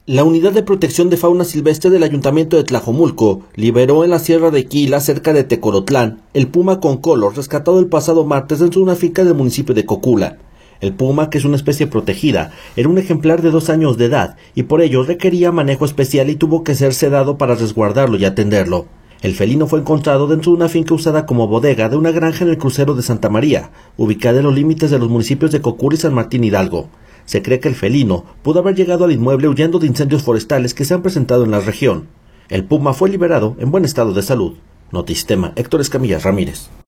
La Unidad de Protección de Fauna Silvestre del Ayuntamiento de Tlajomulco liberó en la Sierra de Quila, cerca de Tecolotlán, el puma con color rescatado el pasado martes dentro de una finca del municipio de Cocula. El puma, que es una especie protegida, era un ejemplar de 2 años de edad y por ello requería manejo especial y tuvo que ser sedado para resguardarlo y atenderlo. El felino fue encontrado dentro de una finca usada como bodega de una granja en el crucero de Santa María, ubicada en los límites de los municipios de Cocula y San Martín Hidalgo. Se cree que el felino pudo haber llegado al inmueble huyendo de incendios forestales que se han presentado en la región. El puma fue liberado en buen estado de salud. Notisistema, Héctor Escamilla Ramírez.